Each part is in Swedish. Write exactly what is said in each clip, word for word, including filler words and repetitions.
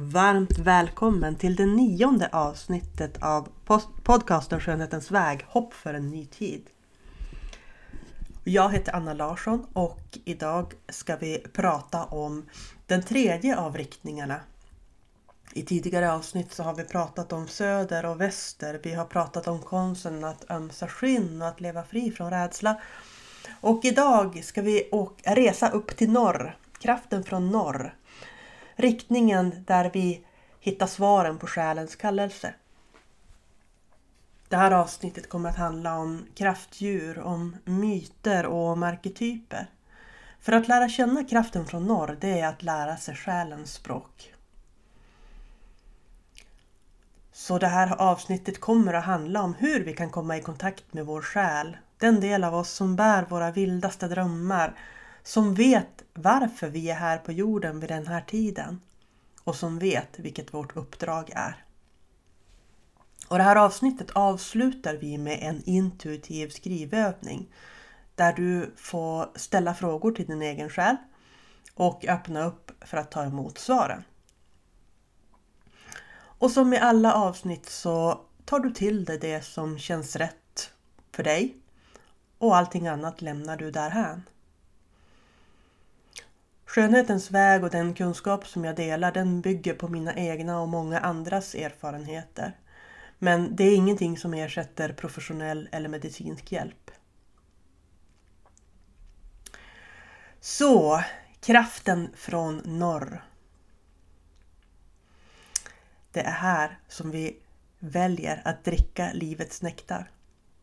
varmt välkommen till det nionde avsnittet av podcasten Skönhetens väg, hopp för en ny tid. Jag heter Anna Larsson och idag ska vi prata om den tredje av riktningarna. I tidigare avsnitt så har vi pratat om söder och väster. Vi har pratat om konsten att ömsa skinn och att leva fri från rädsla. Och idag ska vi åka, resa upp till norr, kraften från norr. Riktningen där vi hittar svaren på själens kallelse. Det här avsnittet kommer att handla om kraftdjur, om myter och om arketyper. För att lära känna kraften från norr, det är att lära sig själens språk. Så det här avsnittet kommer att handla om hur vi kan komma i kontakt med vår själ. Den del av oss som bär våra vildaste drömmar. Som vet varför vi är här på jorden vid den här tiden. Och som vet vilket vårt uppdrag är. Och det här avsnittet avslutar vi med en intuitiv skrivövning. Där du får ställa frågor till din egen själ. Och öppna upp för att ta emot svaren. Och som i alla avsnitt så tar du till dig det som känns rätt för dig. Och allting annat lämnar du därhän. Skönhetens väg och den kunskap som jag delar, den bygger på mina egna och många andras erfarenheter. Men det är ingenting som ersätter professionell eller medicinsk hjälp. Så, kraften från norr. Det är här som vi väljer att dricka livets nektar.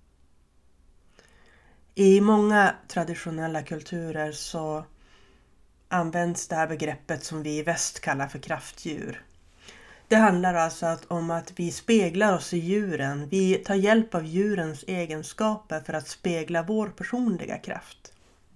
I många traditionella kulturer så används det här begreppet som vi i väst kallar för kraftdjur. Det handlar alltså om att vi speglar oss i djuren. Vi tar hjälp av djurens egenskaper för att spegla vår personliga kraft.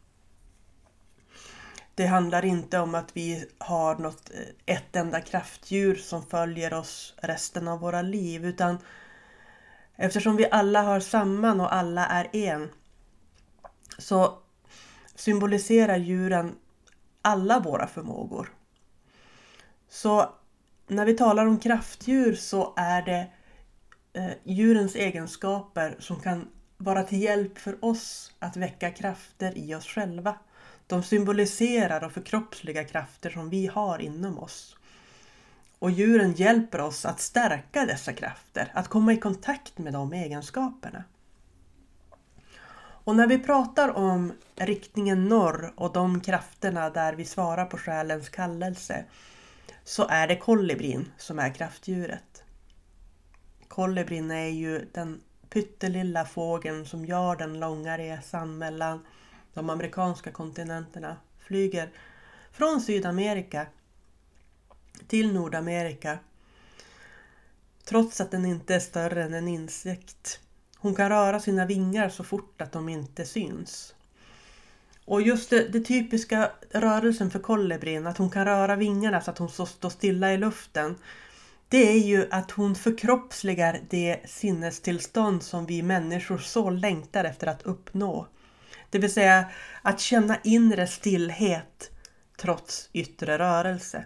Det handlar inte om att vi har något, ett enda kraftdjur som följer oss resten av våra liv. Utan eftersom vi alla har samman och alla är en, så symboliserar djuren alla våra förmågor. Så när vi talar om kraftdjur så är det eh, djurens egenskaper som kan vara till hjälp för oss att väcka krafter i oss själva. De symboliserar och förkroppsliga krafter som vi har inom oss. Och djuren hjälper oss att stärka dessa krafter, att komma i kontakt med de egenskaperna. Och när vi pratar om riktningen norr och de krafterna där vi svarar på själens kallelse, så är det kolibrin som är kraftdjuret. Kolibrin är ju den pyttelilla fågeln som gör den långa resan mellan de amerikanska kontinenterna. Flyger från Sydamerika till Nordamerika. Trots att den inte är större än en insekt. Hon kan röra sina vingar så fort att de inte syns. Och just det, det typiska rörelsen för kolibrin, att hon kan röra vingarna så att hon står stilla i luften. Det är ju att hon förkroppsligar det sinnestillstånd som vi människor så längtar efter att uppnå. Det vill säga att känna inre stillhet trots yttre rörelse.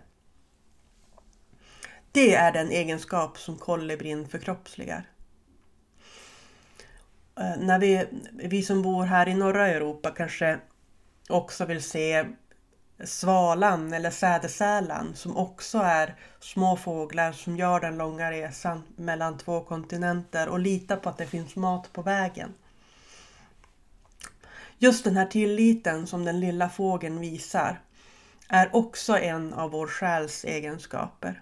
Det är den egenskap som kolibrin förkroppsligar. När vi, vi som bor här i norra Europa kanske också vill se svalan eller sädesärlan som också är små fåglar som gör den långa resan mellan två kontinenter och litar på att det finns mat på vägen. Just den här tilliten som den lilla fågeln visar är också en av vår själs egenskaper.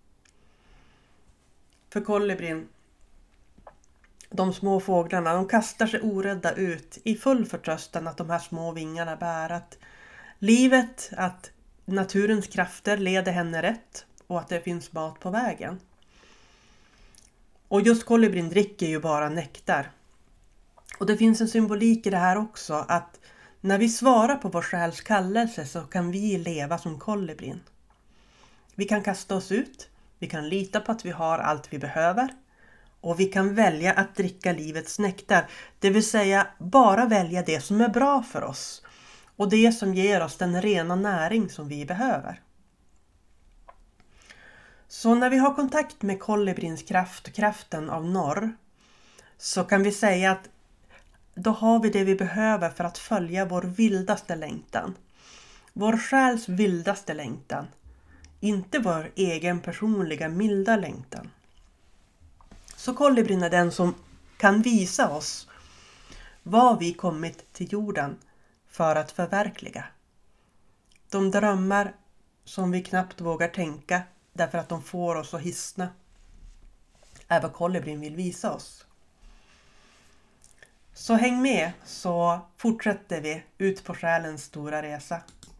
För kolibrin, de små fåglarna, de kastar sig orädda ut i full förtröstan att de här små vingarna bär, att livet, att naturens krafter leder henne rätt och att det finns mat på vägen. Och just kolibrin dricker ju bara nektar. Och det finns en symbolik i det här också, att när vi svarar på vår själs kallelse så kan vi leva som kolibrin. Vi kan kasta oss ut, vi kan lita på att vi har allt vi behöver. Och vi kan välja att dricka livets nektar. Det vill säga bara välja det som är bra för oss. Och det som ger oss den rena näring som vi behöver. Så Så när vi har kontakt med kolibrins kraft och kraften av norr, så kan vi säga att då har vi det vi behöver för att följa vår vildaste längtan. Vår själs vildaste längtan. Inte vår egen personliga milda längtan. Så kolibrin är den som kan visa oss vad vi kommit till jorden för att förverkliga. De drömmar som vi knappt vågar tänka därför att de får oss att hissna är vad kolibrin vill visa oss. Så häng med, så fortsätter vi ut på själens stora resa.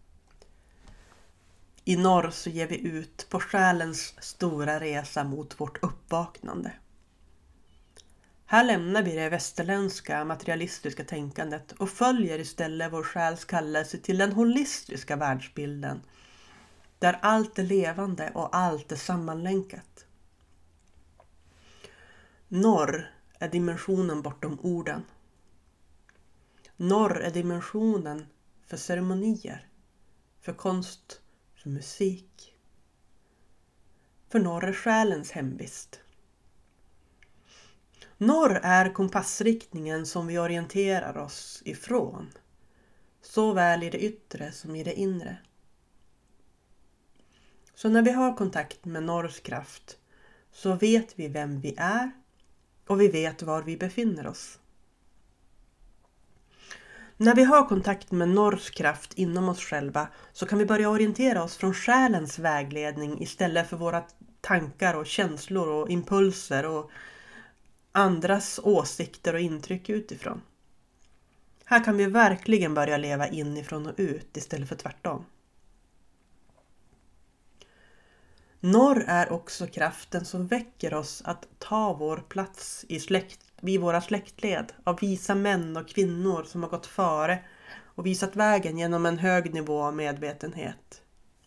I norr så ger vi ut på själens stora resa mot vårt uppvaknande. Här lämnar vi det västerländska materialistiska tänkandet och följer istället vår själs kallelse till den holistiska världsbilden, där allt är levande och allt är sammanlänkat. Norr är dimensionen bortom orden. Norr är dimensionen för ceremonier, för konst, för musik. För norr är själens hemvist. Norr är kompassriktningen som vi orienterar oss ifrån, såväl i det yttre som i det inre. Så när vi har kontakt med norrs kraft så vet vi vem vi är och vi vet var vi befinner oss. När vi har kontakt med norrs kraft inom oss själva så kan vi börja orientera oss från själens vägledning istället för våra tankar och känslor och impulser och andras åsikter och intryck utifrån. Här kan vi verkligen börja leva inifrån och ut istället för tvärtom. Norr är också kraften som väcker oss att ta vår plats i släkt, vid våra släktled av visa män och kvinnor som har gått före och visat vägen genom en hög nivå av medvetenhet.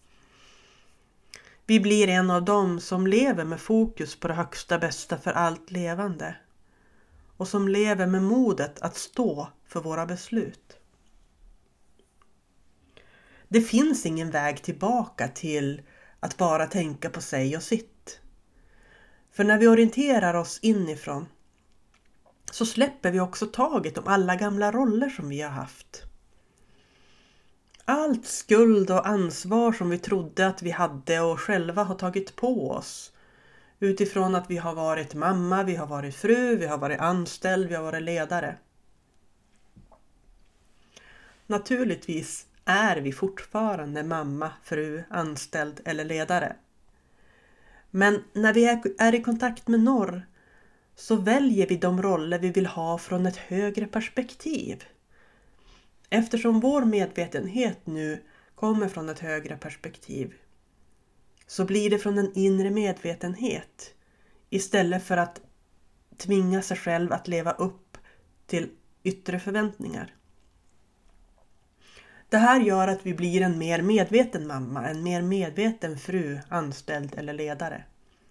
Vi blir en av dem som lever med fokus på det högsta bästa för allt levande och som lever med modet att stå för våra beslut. Det finns ingen väg tillbaka till att bara tänka på sig och sitt. För när vi orienterar oss inifrån så släpper vi också taget om alla gamla roller som vi har haft. Allt skuld och ansvar som vi trodde att vi hade och själva har tagit på oss. Utifrån att vi har varit mamma, vi har varit fru, vi har varit anställd, vi har varit ledare. Naturligtvis är vi fortfarande mamma, fru, anställd eller ledare. Men när vi är i kontakt med norr så väljer vi de roller vi vill ha från ett högre perspektiv. Eftersom vår medvetenhet nu kommer från ett högre perspektiv så blir det från en inre medvetenhet istället för att tvinga sig själv att leva upp till yttre förväntningar. Det här gör att vi blir en mer medveten mamma, en mer medveten fru, anställd eller ledare.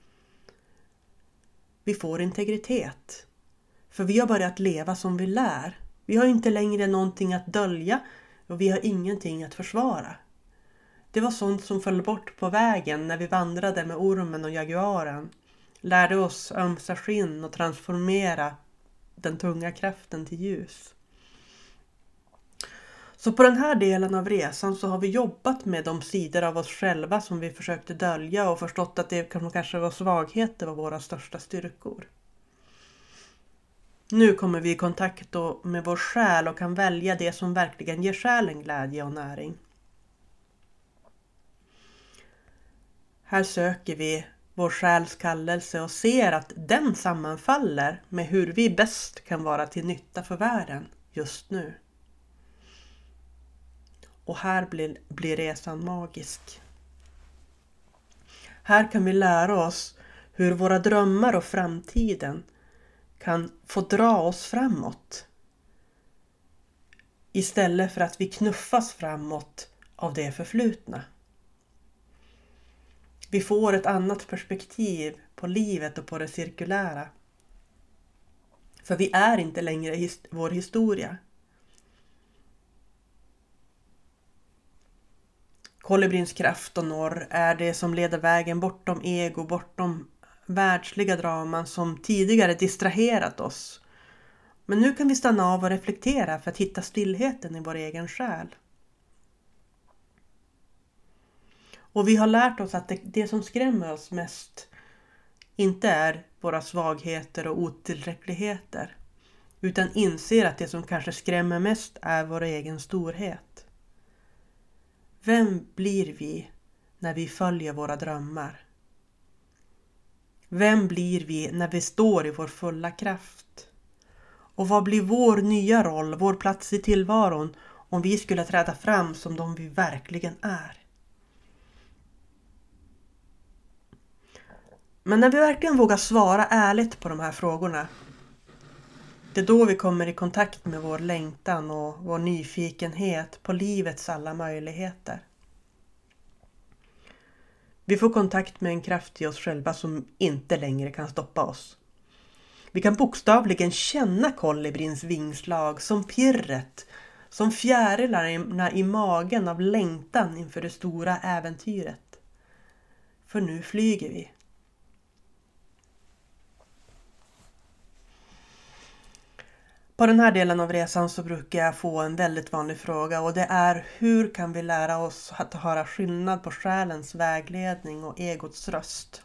Vi får integritet, för vi har börjat leva som vi lär. Vi har inte längre någonting att dölja och vi har ingenting att försvara. Det var sånt som föll bort på vägen när vi vandrade med ormen och jaguaren. Lärde oss ömsa skinn och transformera den tunga kraften till ljus. Så på den här delen av resan så har vi jobbat med de sidor av oss själva som vi försökte dölja och förstått att det kanske var svagheter var våra största styrkor. Nu kommer vi i kontakt med vår själ och kan välja det som verkligen ger själen glädje och näring. Här söker vi vår själs kallelse och ser att den sammanfaller med hur vi bäst kan vara till nytta för världen just nu. Och här blir, blir resan magisk. Här kan vi lära oss hur våra drömmar och framtiden kan få dra oss framåt. Istället för att vi knuffas framåt av det förflutna. Vi får ett annat perspektiv på livet och på det cirkulära. För vi är inte längre his- vår historia. Kolibrins kraft och norr är det som leder vägen bortom ego, bortom världsliga draman som tidigare distraherat oss. Men nu kan vi stanna av och reflektera för att hitta stillheten i vår egen själ. Och vi har lärt oss att det, det som skrämmer oss mest inte är våra svagheter och otillräckligheter, utan inser att det som kanske skrämmer mest är vår egen storhet. Vem blir vi när vi följer våra drömmar? Vem blir vi när vi står i vår fulla kraft? Och vad blir vår nya roll, vår plats i tillvaron om vi skulle träda fram som de vi verkligen är? Men när vi verkligen vågar svara ärligt på de här frågorna, det är då vi kommer i kontakt med vår längtan och vår nyfikenhet på livets alla möjligheter. Vi får kontakt med en kraft i oss själva som inte längre kan stoppa oss. Vi kan bokstavligen känna kolibrins vingslag som pirret, som fjärilarna i magen av längtan inför det stora äventyret. För nu flyger vi. På den här delen av resan så brukar jag få en väldigt vanlig fråga, och det är: hur kan vi lära oss att höra skillnad på själens vägledning och egots röst?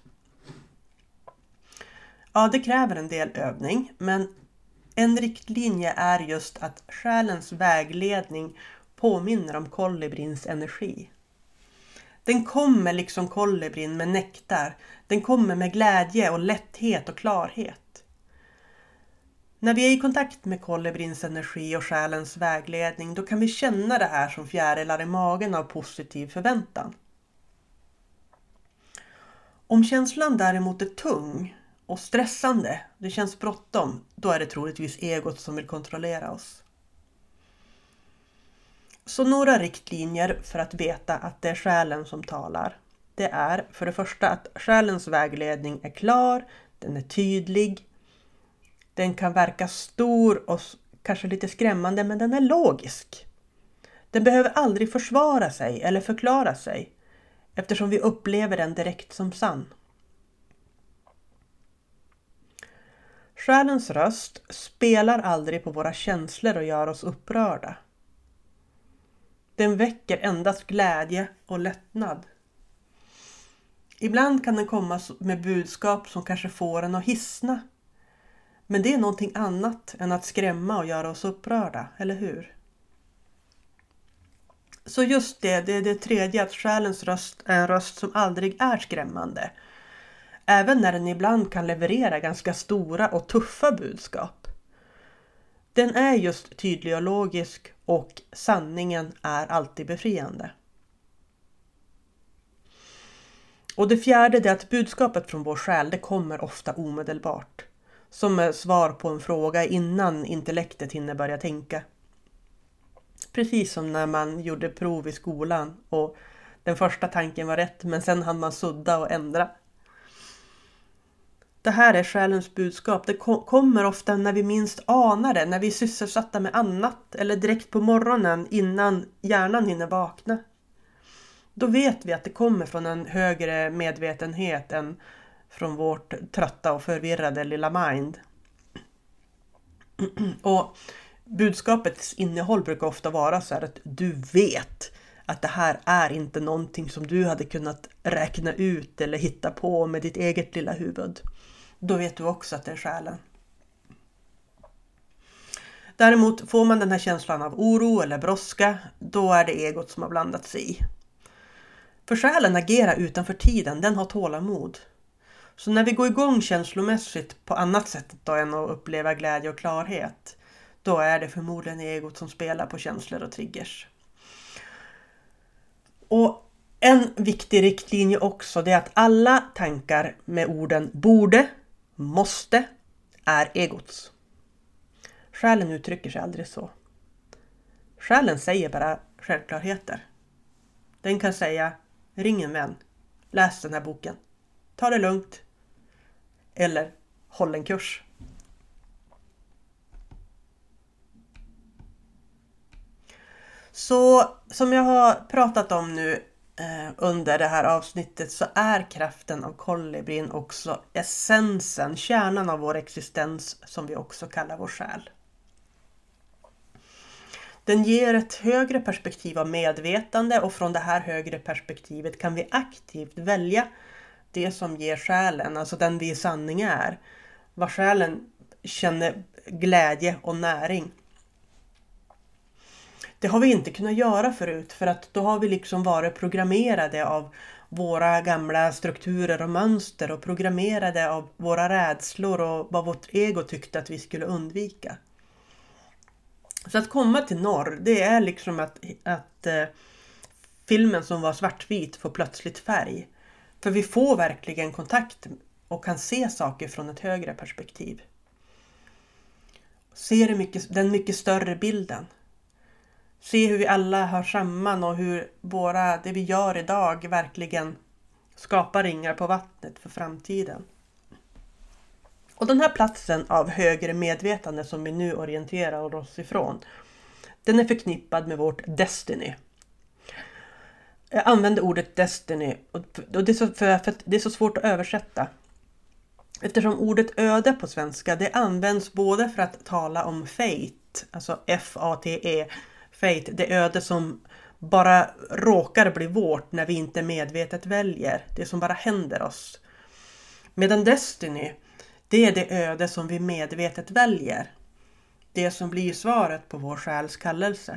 Ja, det kräver en del övning, men en riktlinje är just att själens vägledning påminner om kolibrins energi. Den kommer liksom kolibrin med nektar. Den kommer med glädje och lätthet och klarhet. När vi är i kontakt med kolibrins energi och själens vägledning, då kan vi känna det här som fjärilar i magen av positiv förväntan. Om känslan däremot är tung och stressande, det känns bråttom, då är det troligtvis egot som vill kontrollera oss. Så några riktlinjer för att veta att det är själen som talar. Det är för det första att själens vägledning är klar, den är tydlig. Den kan verka stor och kanske lite skrämmande, men den är logisk. Den behöver aldrig försvara sig eller förklara sig, eftersom vi upplever den direkt som sann. Själens röst spelar aldrig på våra känslor och gör oss upprörda. Den väcker endast glädje och lättnad. Ibland kan den komma med budskap som kanske får en att hissna. Men det är någonting annat än att skrämma och göra oss upprörda, eller hur? Så just det, det är det tredje, att själens röst är en röst som aldrig är skrämmande. Även när den ibland kan leverera ganska stora och tuffa budskap. Den är just tydlig och logisk, och sanningen är alltid befriande. Och det fjärde är att budskapet från vår själ, det kommer ofta omedelbart. Som svar på en fråga innan intellektet hinner börja tänka. Precis som när man gjorde prov i skolan och den första tanken var rätt, men sen hann man sudda och ändra. Det här är själens budskap. Det kommer ofta när vi minst anar det, när vi är sysselsatta med annat eller direkt på morgonen innan hjärnan hinner vakna. Då vet vi att det kommer från en högre medvetenhet än från vårt trötta och förvirrade lilla mind. Och budskapets innehåll brukar ofta vara så här att du vet att det här är inte någonting som du hade kunnat räkna ut eller hitta på med ditt eget lilla huvud. Då vet du också att det är själen. Däremot får man den här känslan av oro eller brådska, då är det egot som har blandat sig i. För själen agerar utanför tiden, den har tålamod. Så när vi går igång känslomässigt på annat sätt då än att uppleva glädje och klarhet, då är det förmodligen egot som spelar på känslor och triggers. Och en viktig riktlinje också, det är att alla tankar med orden borde, måste, är egots. Själen uttrycker sig aldrig så. Själen säger bara självklarheter. Den kan säga: ring en vän, läs den här boken, ta det lugnt, eller håll en kurs. Så som jag har pratat om nu, eh, under det här avsnittet så är kraften av kolibrin också essensen, kärnan av vår existens som vi också kallar vår själ. Den ger ett högre perspektiv av medvetande och från det här högre perspektivet kan vi aktivt välja det som ger själen, alltså den vi i sanning är. Vad själen känner glädje och näring. Det har vi inte kunnat göra förut för att då har vi liksom varit programmerade av våra gamla strukturer och mönster och programmerade av våra rädslor och vad vårt ego tyckte att vi skulle undvika. Så att komma till norr, det är liksom att, att eh, filmen som var svartvit får plötsligt färg. För vi får verkligen kontakt och kan se saker från ett högre perspektiv. Se det mycket, den mycket större bilden. Se hur vi alla hör samman och hur våra, det vi gör idag verkligen skapar ringar på vattnet för framtiden. Och den här platsen av högre medvetande som vi nu orienterar oss ifrån, den är förknippad med vårt destiny. Jag använder ordet destiny och det är så, för, för det är så svårt att översätta. Eftersom ordet öde på svenska, det används både för att tala om fate, alltså F A T E, fate, det öde som bara råkar bli vårt när vi inte medvetet väljer, det som bara händer oss. Medan destiny, det är det öde som vi medvetet väljer. Det som blir svaret på vår själs kallelse.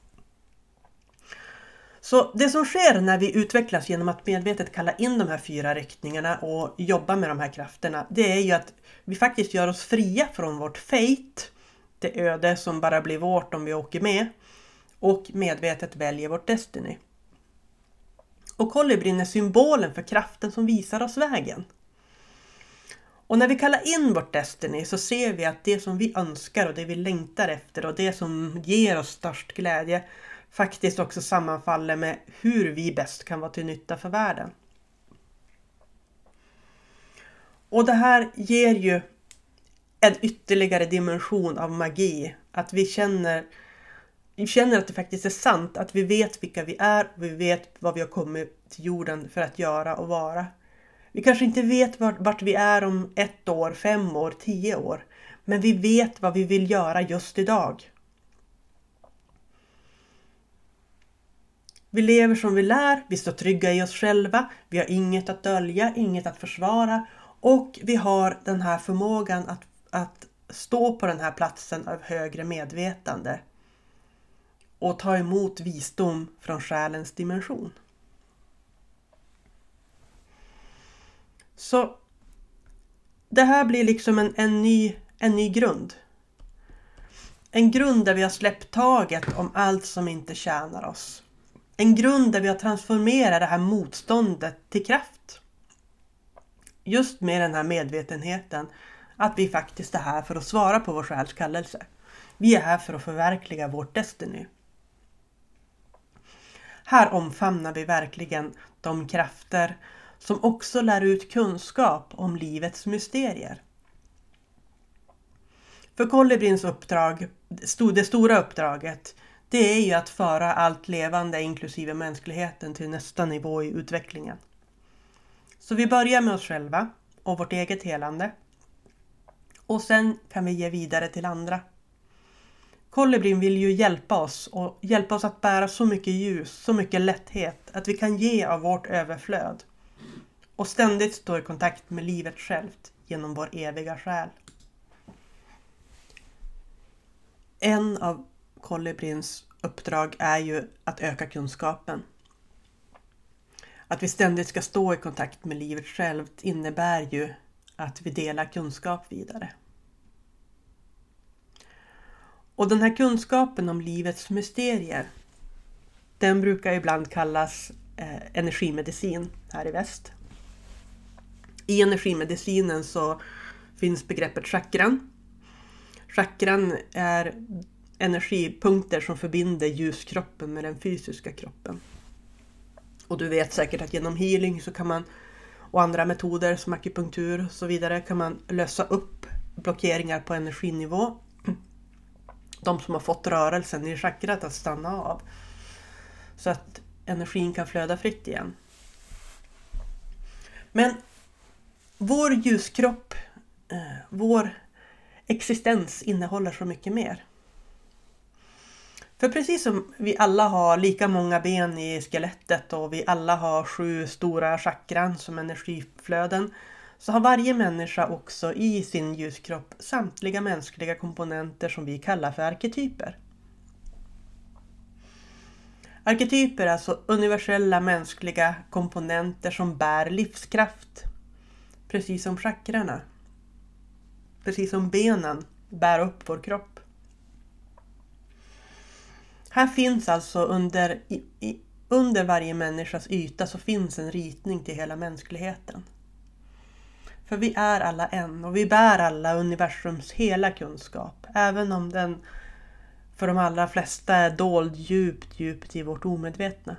Så det som sker när vi utvecklas genom att medvetet kalla in de här fyra riktningarna och jobba med de här krafterna, det är ju att vi faktiskt gör oss fria från vårt fate, det öde som bara blir vårt om vi åker med, och medvetet väljer vårt destiny. Och kolibrin är symbolen för kraften som visar oss vägen. Och när vi kallar in vårt destiny så ser vi att det som vi önskar och det vi längtar efter och det som ger oss störst glädje faktiskt också sammanfaller med hur vi bäst kan vara till nytta för världen. Och det här ger ju en ytterligare dimension av magi. Att vi känner, vi känner att det faktiskt är sant. Att vi vet vilka vi är och vi vet vad vi har kommit till jorden för att göra och vara. Vi kanske inte vet vart, vart vi är om ett år, fem år, tio år. Men vi vet vad vi vill göra just idag. Vi lever som vi lär, vi står trygga i oss själva, vi har inget att dölja, inget att försvara och vi har den här förmågan att, att stå på den här platsen av högre medvetande och ta emot visdom från själens dimension. Så det här blir liksom en, en, ny, en ny grund. En grund där vi har släppt taget om allt som inte tjänar oss. En grund där vi har transformerat det här motståndet till kraft. Just med den här medvetenheten att vi faktiskt är här för att svara på vår själs kallelse. Vi är här för att förverkliga vårt destiny. Här omfamnar vi verkligen de krafter som också lär ut kunskap om livets mysterier. För kolibrins uppdrag, det stora uppdraget, det är ju att föra allt levande inklusive mänskligheten till nästa nivå i utvecklingen. Så vi börjar med oss själva och vårt eget helande. Och sen kan vi ge vidare till andra. Kolibrin vill ju hjälpa oss och hjälpa oss att bära så mycket ljus, så mycket lätthet att vi kan ge av vårt överflöd. Och ständigt stå i kontakt med livet självt genom vår eviga själ. En av kolibrins uppdrag är ju att öka kunskapen. Att vi ständigt ska stå i kontakt med livet självt innebär ju att vi delar kunskap vidare. Och den här kunskapen om livets mysterier, den brukar ibland kallas eh, energimedicin här i väst. I energimedicinen så finns begreppet chakran. Chakran är energipunkter som förbinder ljuskroppen med den fysiska kroppen. Och du vet säkert att genom healing så kan man, och andra metoder som akupunktur och så vidare, kan man lösa upp blockeringar på energinivå. De som har fått rörelsen i chakrat att stanna av. Så att energin kan flöda fritt igen. Men vår ljuskropp, eh, vår existens innehåller så mycket mer. För precis som vi alla har lika många ben i skelettet och vi alla har sju stora chakran som energiflöden, så har varje människa också i sin ljuskropp samtliga mänskliga komponenter som vi kallar för arketyper. Arketyper är alltså universella mänskliga komponenter som bär livskraft. Precis som chakrarna. Precis som benen bär upp vår kropp. Här finns alltså under, i, under varje människas yta så finns en ritning till hela mänskligheten. För vi är alla en och vi bär alla universums hela kunskap. Även om den för de allra flesta är dold djupt, djupt i vårt omedvetna.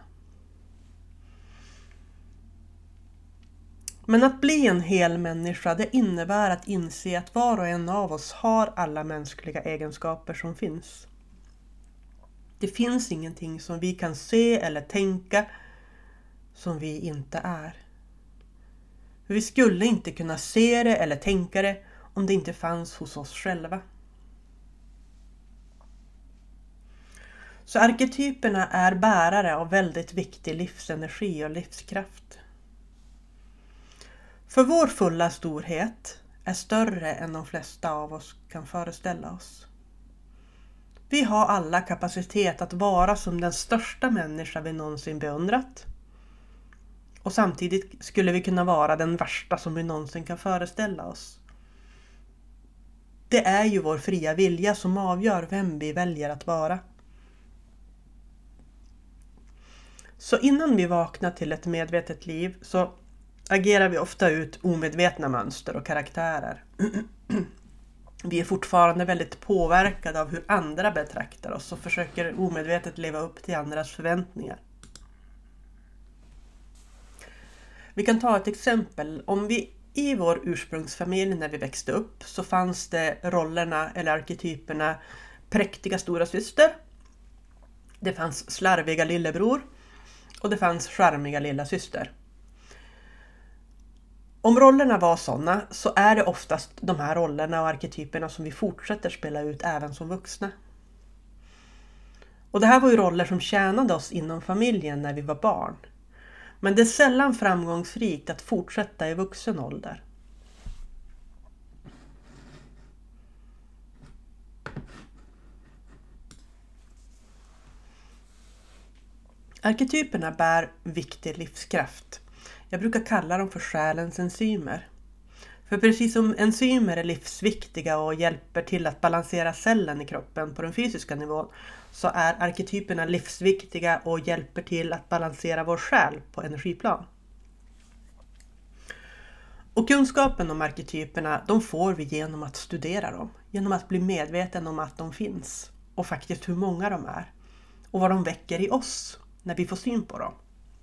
Men att bli en hel människa, det innebär att inse att var och en av oss har alla mänskliga egenskaper som finns. Det finns ingenting som vi kan se eller tänka som vi inte är. Vi skulle inte kunna se det eller tänka det om det inte fanns hos oss själva. Så arketyperna är bärare av väldigt viktig livsenergi och livskraft. För vår fulla storhet är större än de flesta av oss kan föreställa oss. Vi har alla kapacitet att vara som den största människa vi någonsin beundrat. Och samtidigt skulle vi kunna vara den värsta som vi någonsin kan föreställa oss. Det är ju vår fria vilja som avgör vem vi väljer att vara. Så innan vi vaknar till ett medvetet liv så agerar vi ofta ut omedvetna mönster och karaktärer. Vi är fortfarande väldigt påverkade av hur andra betraktar oss och försöker omedvetet leva upp till andras förväntningar. Vi kan ta ett exempel. Om vi i vår ursprungsfamilj när vi växte upp så fanns det rollerna eller arketyperna präktiga stora syster. Det fanns slarviga lillebror och det fanns charmiga lilla syster. Om rollerna var sådana så är det oftast de här rollerna och arketyperna som vi fortsätter spela ut även som vuxna. Och det här var ju roller som tjänade oss inom familjen när vi var barn. Men det är sällan framgångsrikt att fortsätta i vuxen ålder. Arketyperna bär viktig livskraft. Jag brukar kalla dem för själens enzymer. För precis som enzymer är livsviktiga och hjälper till att balansera cellen i kroppen på den fysiska nivån, så är arketyperna livsviktiga och hjälper till att balansera vår själ på energiplan. Och kunskapen om arketyperna, de får vi genom att studera dem. Genom att bli medveten om att de finns. Och faktiskt hur många de är. Och vad de väcker i oss när vi får syn på dem.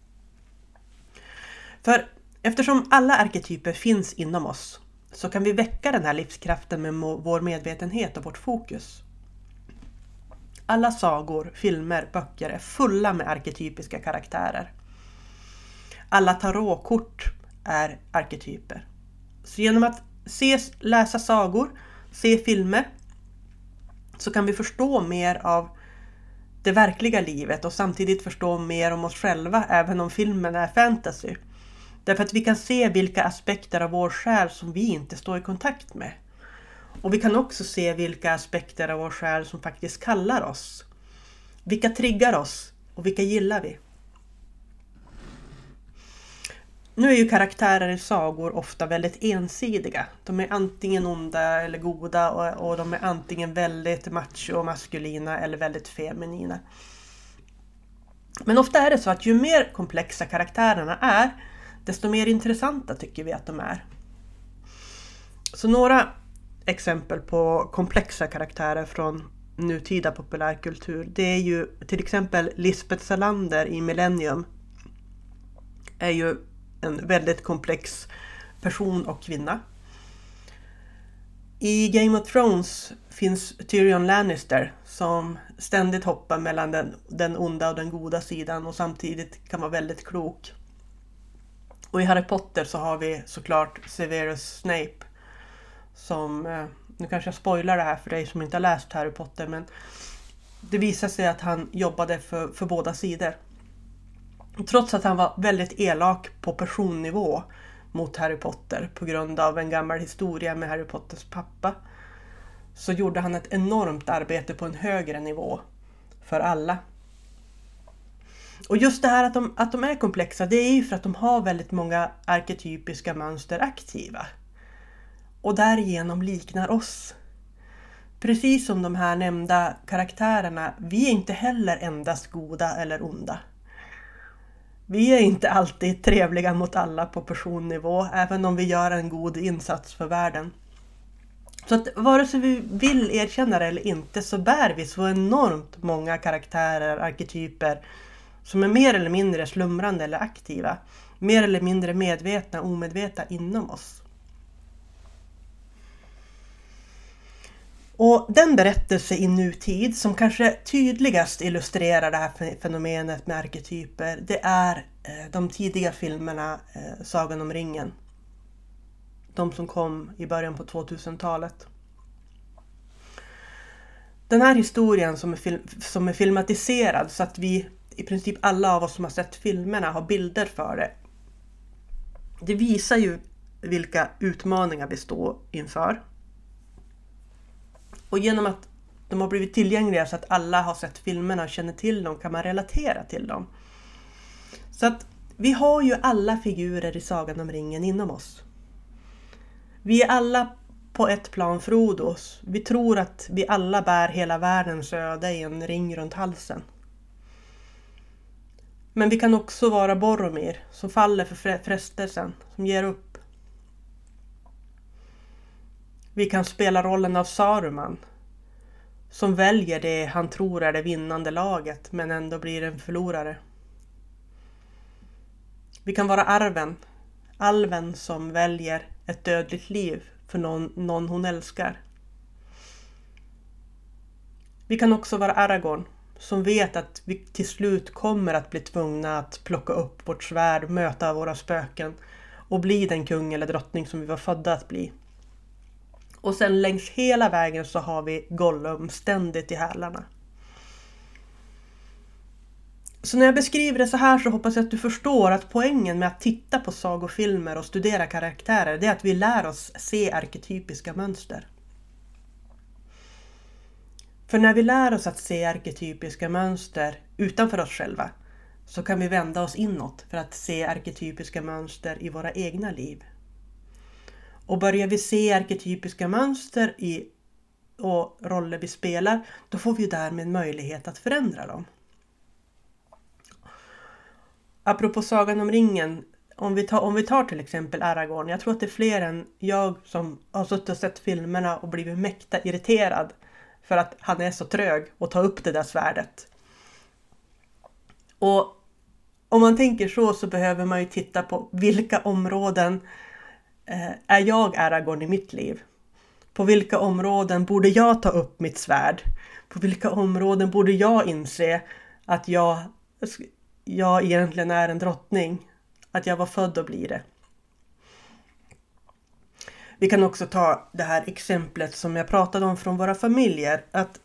För eftersom alla arketyper finns inom oss så kan vi väcka den här livskraften med vår medvetenhet och vårt fokus. Alla sagor, filmer, böcker är fulla med arketypiska karaktärer. Alla tarotkort är arketyper. Så genom att se, läsa sagor, se filmer, så kan vi förstå mer av det verkliga livet och samtidigt förstå mer om oss själva även om filmen är fantasy. Därför att vi kan se vilka aspekter av vår själ som vi inte står i kontakt med. Och vi kan också se vilka aspekter av vår själ som faktiskt kallar oss. Vilka triggar oss och vilka gillar vi? Nu är ju karaktärer i sagor ofta väldigt ensidiga. De är antingen onda eller goda och, och de är antingen väldigt macho och maskulina eller väldigt feminina. Men ofta är det så att ju mer komplexa karaktärerna är, desto mer intressanta tycker vi att de är. Så några exempel på komplexa karaktärer från nutida populärkultur, det är ju till exempel Lisbeth Salander i Millennium. Är ju en väldigt komplex person och kvinna. I Game of Thrones finns Tyrion Lannister som ständigt hoppar mellan den, den onda och den goda sidan och samtidigt kan vara väldigt klok. Och i Harry Potter så har vi såklart Severus Snape som, nu kanske jag spoilar det här för dig som inte har läst Harry Potter, men det visar sig att han jobbade för, för båda sidor. Trots att han var väldigt elak på personnivå mot Harry Potter på grund av en gammal historia med Harry Potters pappa, så gjorde han ett enormt arbete på en högre nivå för alla. Och just det här att de, att de är komplexa, det är ju för att de har väldigt många arketypiska mönster aktiva. Och därigenom liknar oss. Precis som de här nämnda karaktärerna, vi är inte heller endast goda eller onda. Vi är inte alltid trevliga mot alla på personnivå, även om vi gör en god insats för världen. Så att vare sig vi vill erkänna det eller inte så bär vi så enormt många karaktärer, arketyper som är mer eller mindre slumrande eller aktiva. Mer eller mindre medvetna och omedvetna inom oss. Och den berättelse i nutid som kanske tydligast illustrerar det här fenomenet med arketyper, det är de tidiga filmerna Sagan om ringen. De som kom i början på tvåtusentalet. Den här historien som är, film, som är filmatiserad så att vi, i princip alla av oss som har sett filmerna, har bilder för det. Det visar ju vilka utmaningar vi står inför. Och genom att de har blivit tillgängliga så att alla har sett filmerna och känner till dem kan man relatera till dem. Så att vi har ju alla figurer i Sagan om ringen inom oss. Vi är alla på ett plan Frodos. Vi tror att vi alla bär hela världens öde i en ring runt halsen. Men vi kan också vara Boromir som faller för frestelsen, som ger upp. Vi kan spela rollen av Saruman som väljer det han tror är det vinnande laget men ändå blir en förlorare. Vi kan vara Arwen, alven som väljer ett dödligt liv för någon, någon hon älskar. Vi kan också vara Aragorn som vet att vi till slut kommer att bli tvungna att plocka upp vårt svärd, möta våra spöken och bli den kung eller drottning som vi var födda att bli. Och sen längs hela vägen så har vi Gollum ständigt i hälarna. Så när jag beskriver det så här så hoppas jag att du förstår att poängen med att titta på sagofilmer och studera karaktärer, det är att vi lär oss se arketypiska mönster. För när vi lär oss att se arketypiska mönster utanför oss själva så kan vi vända oss inåt för att se arketypiska mönster i våra egna liv. Och börjar vi se arketypiska mönster i och roller vi spelar, då får vi därmed möjlighet att förändra dem. Apropå Sagan om ringen, om vi, tar, om vi tar till exempel Aragorn. Jag tror att det är fler än jag som har suttit och sett filmerna och blivit mäkta irriterad för att han är så trög och tar upp det där svärdet. Och om man tänker så så behöver man ju titta på vilka områden eh, är jag Aragorn i mitt liv. På vilka områden borde jag ta upp mitt svärd? På vilka områden borde jag inse att jag, jag egentligen är en drottning? Att jag var född att bli det. Vi kan också ta det här exemplet som jag pratade om från våra familjer. Att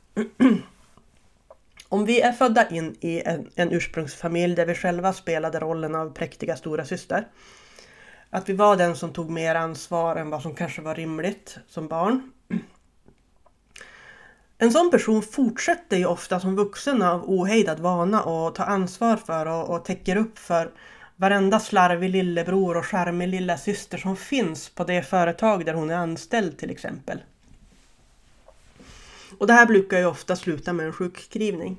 om vi är födda in i en, en ursprungsfamilj där vi själva spelade rollen av präktiga stora syster. Att vi var den som tog mer ansvar än vad som kanske var rimligt som barn. En sån person fortsätter ju ofta som vuxen av ohejdad vana och ta ansvar för och, och täcker upp för varenda slarvig lillebror och charmig lilla syster som finns på det företag där hon är anställd till exempel. Och det här brukar ju ofta sluta med en sjukskrivning.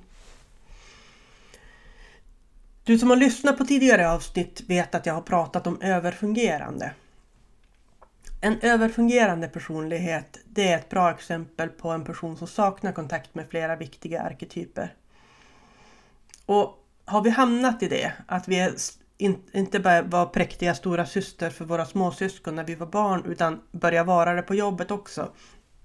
Du som har lyssnat på tidigare avsnitt vet att jag har pratat om överfungerande. En överfungerande personlighet, det är ett bra exempel på en person som saknar kontakt med flera viktiga arketyper. Och har vi hamnat i det, att vi är inte bara var präktiga stora syster för våra småsyskon när vi var barn utan börjar vara det på jobbet också,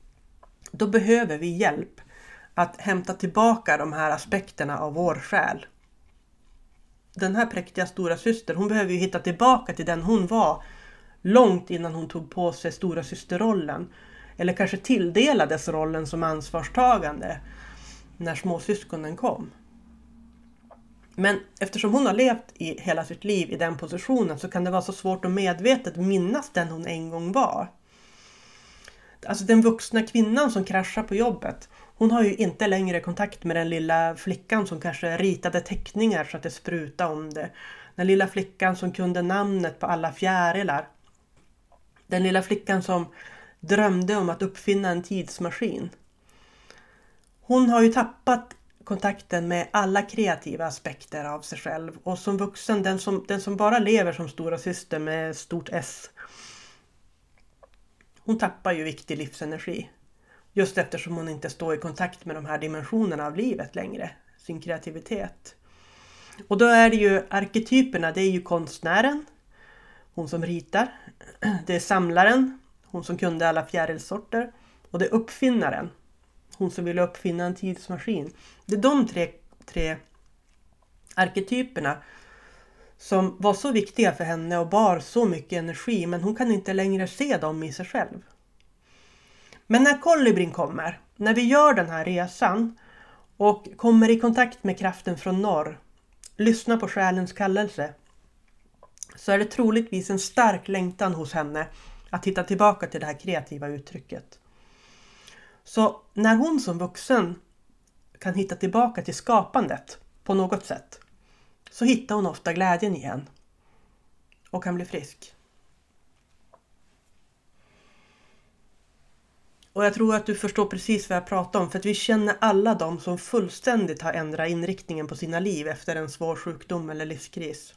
då behöver vi hjälp att hämta tillbaka de här aspekterna av vår själ. Den här präktiga stora syster, hon behöver ju hitta tillbaka till den hon var långt innan hon tog på sig stora systerrollen. Eller kanske tilldelades rollen som ansvarstagande när småsyskonen kom. Men eftersom hon har levt i hela sitt liv i den positionen så kan det vara så svårt att medvetet minnas den hon en gång var. Alltså den vuxna kvinnan som kraschar på jobbet, hon har ju inte längre kontakt med den lilla flickan som kanske ritade teckningar så att det sprutade om det. Den lilla flickan som kunde namnet på alla fjärilar. Den lilla flickan som drömde om att uppfinna en tidsmaskin. Hon har ju tappat kontakten med alla kreativa aspekter av sig själv. Och som vuxen, den som, den som bara lever som stora syster med stort S. Hon tappar ju viktig livsenergi. Just eftersom hon inte står i kontakt med de här dimensionerna av livet längre. Sin kreativitet. Och då är det ju arketyperna, det är ju konstnären. Hon som ritar. Det är samlaren. Hon som kunde alla fjärilsorter. Och det är uppfinnaren. Hon som ville uppfinna en tidsmaskin. Det är de tre, tre arketyperna som var så viktiga för henne och bar så mycket energi. Men hon kan inte längre se dem i sig själv. Men när kolibrin kommer, när vi gör den här resan och kommer i kontakt med kraften från norr, lyssna på själens kallelse, så är det troligtvis en stark längtan hos henne att hitta tillbaka till det här kreativa uttrycket. Så när hon som vuxen kan hitta tillbaka till skapandet på något sätt, så hittar hon ofta glädjen igen och kan bli frisk. Och jag tror att du förstår precis vad jag pratar om, för att vi känner alla de som fullständigt har ändrat inriktningen på sina liv efter en svår sjukdom eller livskris.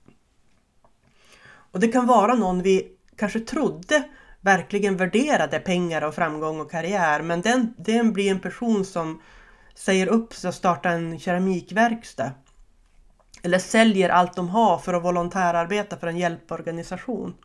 Och det kan vara någon vi kanske trodde verkligen värderade pengar och framgång och karriär, men den, den blir en person som säger upp sig och startar en keramikverkstad. Eller säljer allt de har för att volontärarbeta för en hjälporganisation.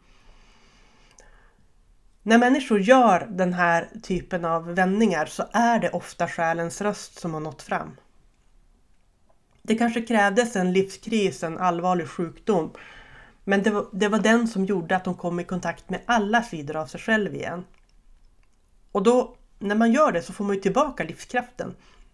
När människor gör den här typen av vändningar så är det ofta själens röst som har nått fram. Det kanske krävdes en livskris, en allvarlig sjukdom. Men det var, det var den som gjorde att de kom i kontakt med alla sidor av sig själv igen. Och då, när man gör det, så får man ju tillbaka livskraften.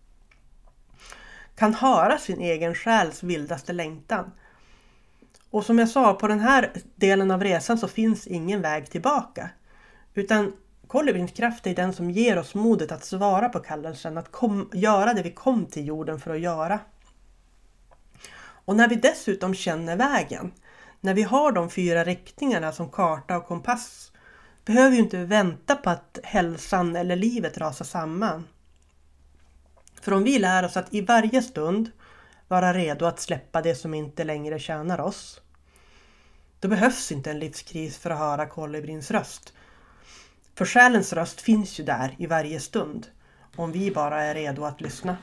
Kan höra sin egen själs vildaste längtan. Och som jag sa, på den här delen av resan så finns ingen väg tillbaka. Utan kolibrins kraft är den som ger oss modet att svara på kallelsen. Att kom, göra det vi kom till jorden för att göra. Och när vi dessutom känner vägen. När vi har de fyra riktningarna som karta och kompass. Behöver vi inte vänta på att hälsan eller livet rasar samman. För om vi lär oss att i varje stund vara redo att släppa det som inte längre tjänar oss. Då behövs inte en livskris för att höra kolibrins röst. För själens röst finns ju där i varje stund. Om vi bara är redo att lyssna.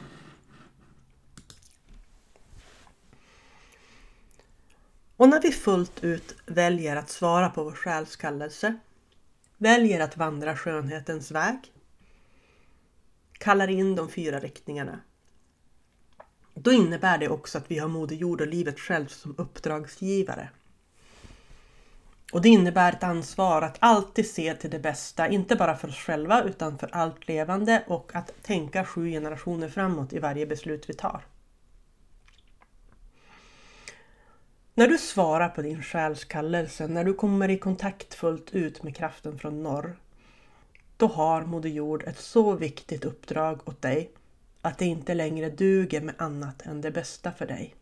Och när vi fullt ut väljer att svara på vår själs kallelse. Väljer att vandra skönhetens väg. Kallar in de fyra riktningarna. Då innebär det också att vi har Moder Jord och livet själv som uppdragsgivare. Och det innebär ett ansvar att alltid se till det bästa, inte bara för oss själva utan för allt levande, och att tänka sju generationer framåt i varje beslut vi tar. När du svarar på din själs kallelse, när du kommer i kontakt fullt ut med kraften från norr, då har Moder Jord ett så viktigt uppdrag åt dig att det inte längre duger med annat än det bästa för dig.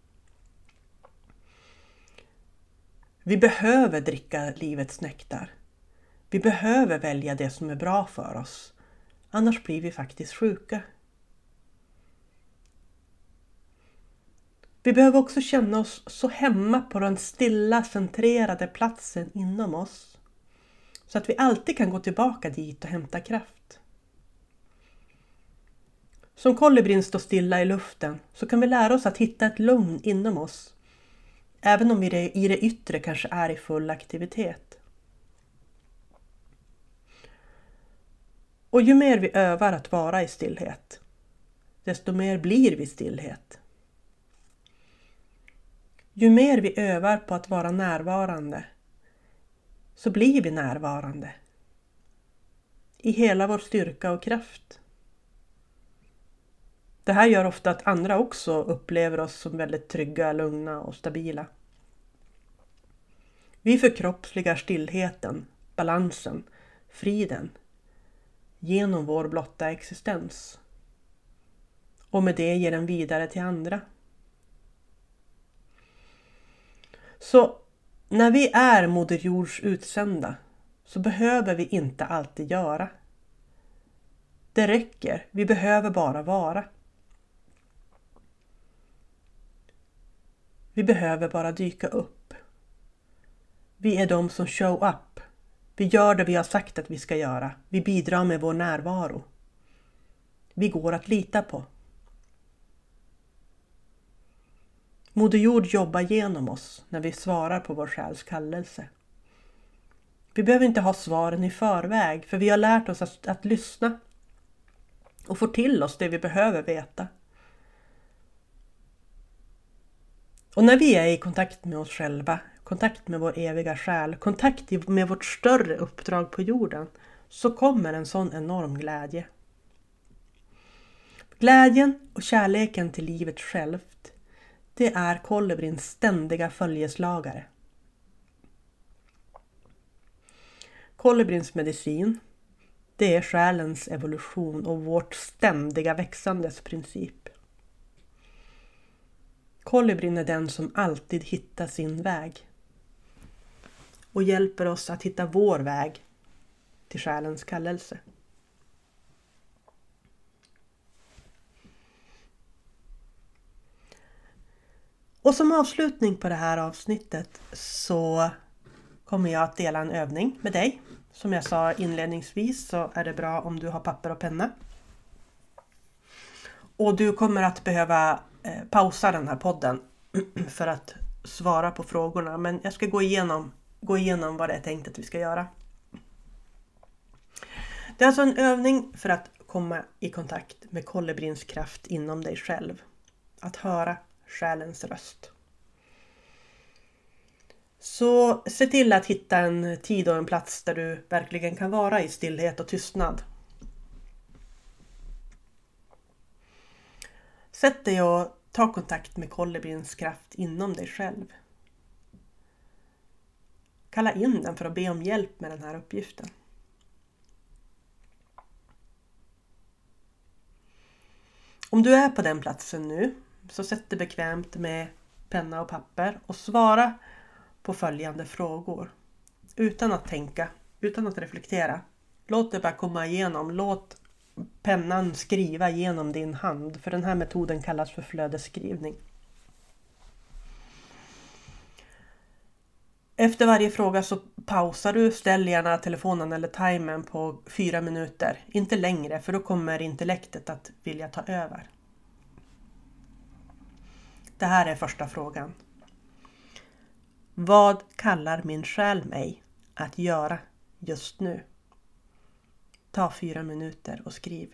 Vi behöver dricka livets nektar. Vi behöver välja det som är bra för oss. Annars blir vi faktiskt sjuka. Vi behöver också känna oss så hemma på den stilla, centrerade platsen inom oss. Så att vi alltid kan gå tillbaka dit och hämta kraft. Som kolibrin står stilla i luften så kan vi lära oss att hitta ett lugn inom oss. Även om vi i det yttre kanske är i full aktivitet. Och ju mer vi övar att vara i stillhet, desto mer blir vi stillhet. Ju mer vi övar på att vara närvarande, så blir vi närvarande. I hela vår styrka och kraft. Det här gör ofta att andra också upplever oss som väldigt trygga, lugna och stabila. Vi förkroppsligar stillheten, balansen, friden genom vår blotta existens. Och med det ger den vidare till andra. Så när vi är Moder Jords utsända så behöver vi inte alltid göra. Det räcker, vi behöver bara vara. Vi behöver bara dyka upp. Vi är de som show up. Vi gör det vi har sagt att vi ska göra. Vi bidrar med vår närvaro. Vi går att lita på. Moder Jord jobbar genom oss när vi svarar på vår själs kallelse. Vi behöver inte ha svaren i förväg, för vi har lärt oss att, att lyssna och få till oss det vi behöver veta. Och när vi är i kontakt med oss själva, kontakt med vår eviga själ, kontakt med vårt större uppdrag på jorden, så kommer en sån enorm glädje. Glädjen och kärleken till livet självt, det är kolibrins ständiga följeslagare. Kolibrins medicin, det är själens evolution och vårt ständiga växandes princip. Kolibrin är den som alltid hittar sin väg och hjälper oss att hitta vår väg till själens kallelse. Och som avslutning på det här avsnittet så kommer jag att dela en övning med dig. Som jag sa inledningsvis så är det bra om du har papper och penna. Och du kommer att behöva eh, pausa den här podden för att svara på frågorna. Men jag ska gå igenom, gå igenom vad det är tänkt att vi ska göra. Det är alltså en övning för att komma i kontakt med kolibrins kraft inom dig själv. Att höra själens röst. Så se till att hitta en tid och en plats där du verkligen kan vara i stillhet och tystnad. Sätt dig och ta kontakt med kolibrins kraft inom dig själv. Kalla in den för att be om hjälp med den här uppgiften. Om du är på den platsen nu, så sätt dig bekvämt med penna och papper och svara på följande frågor. Utan att tänka, utan att reflektera. Låt det bara komma igenom. Låt pennan skriva genom din hand. För den här metoden kallas för flödesskrivning. Efter varje fråga så pausar du, ställ gärna telefonen eller timern på fyra minuter. Inte längre, för då kommer intellektet att vilja ta över. Det här är första frågan. Vad kallar min själ mig att göra just nu? Ta fyra minuter och skriv.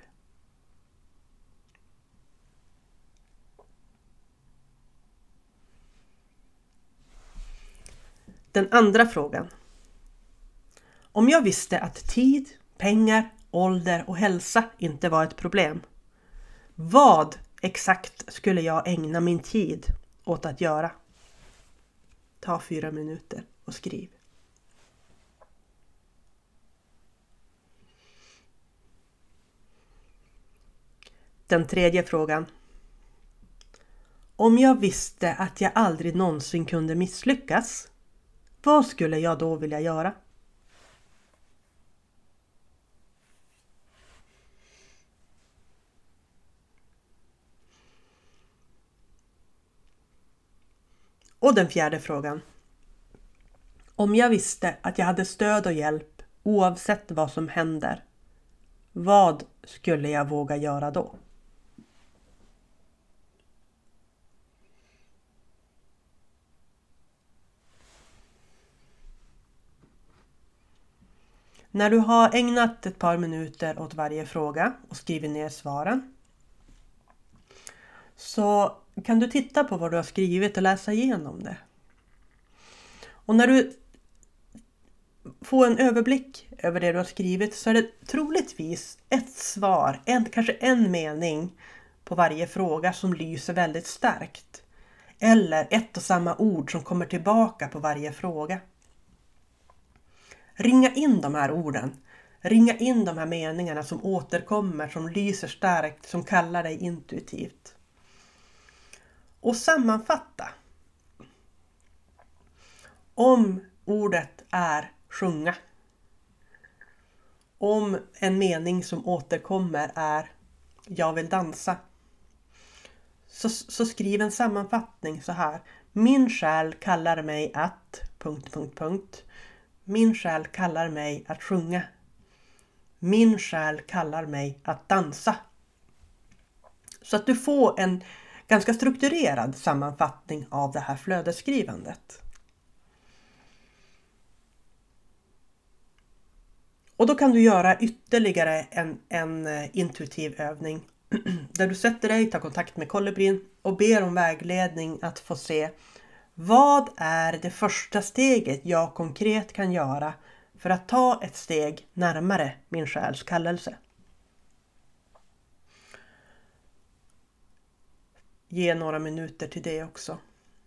Den andra frågan. Om jag visste att tid, pengar, ålder och hälsa inte var ett problem, vad exakt skulle jag ägna min tid åt att göra? Ta fyra minuter och skriv. Den tredje frågan. Om jag visste att jag aldrig någonsin kunde misslyckas, vad skulle jag då vilja göra? Och den fjärde frågan. Om jag visste att jag hade stöd och hjälp oavsett vad som händer, vad skulle jag våga göra då? När du har ägnat ett par minuter åt varje fråga och skrivit ner svaren, så kan du titta på vad du har skrivit och läsa igenom det. Och när du får en överblick över det du har skrivit, så är det troligtvis ett svar, en, kanske en mening på varje fråga som lyser väldigt starkt. Eller ett och samma ord som kommer tillbaka på varje fråga. Ringa in de här orden. Ringa in de här meningarna som återkommer, som lyser starkt, som kallar dig intuitivt. Och sammanfatta. Om ordet är sjunga. Om en mening som återkommer är jag vill dansa. Så, så skriv en sammanfattning så här. Min själ kallar mig att... Punkt, punkt, punkt. Min själ kallar mig att sjunga. Min själ kallar mig att dansa. Så att du får en ganska strukturerad sammanfattning av det här flödesskrivandet. Och då kan du göra ytterligare en, en intuitiv övning. Där du sätter dig, tar kontakt med kolibrin och ber om vägledning att få se vad är det första steget jag konkret kan göra för att ta ett steg närmare min själs kallelse. Ge några minuter till det också.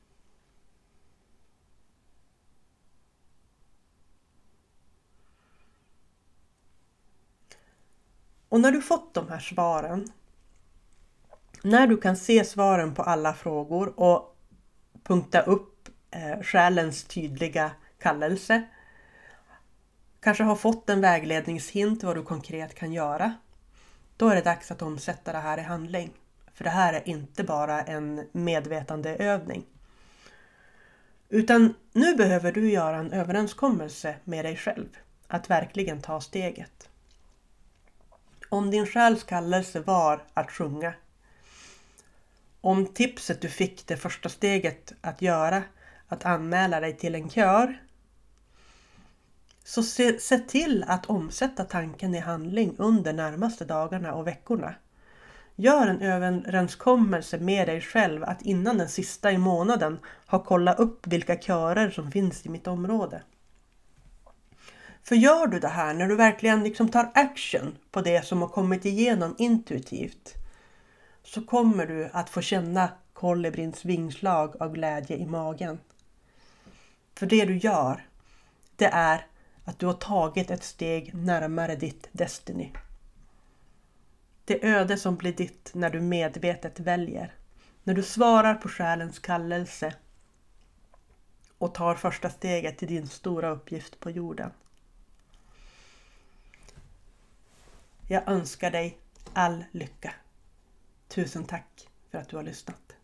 Och när du fått de här svaren, när du kan se svaren på alla frågor och punkta upp eh, själens tydliga kallelse, kanske har fått en vägledningshint vad du konkret kan göra, då är det dags att omsätta det här i handling. För det här är inte bara en medvetandeövning. Utan nu behöver du göra en överenskommelse med dig själv att verkligen ta steget. Om din själs kallelse var att sjunga, om tipset du fick det första steget att göra, att anmäla dig till en kör, så se, se till att omsätta tanken i handling under närmaste dagarna och veckorna. Gör en överenskommelse med dig själv att innan den sista i månaden ha kollat upp vilka körer som finns i mitt område. För gör du det här när du verkligen liksom tar action på det som har kommit igenom intuitivt, så kommer du att få känna kolibrins vingslag av glädje i magen. För det du gör, det är att du har tagit ett steg närmare ditt destiny. Det öde som blir ditt när du medvetet väljer. När du svarar på själens kallelse och tar första steget till din stora uppgift på jorden. Jag önskar dig all lycka. Tusen tack för att du har lyssnat.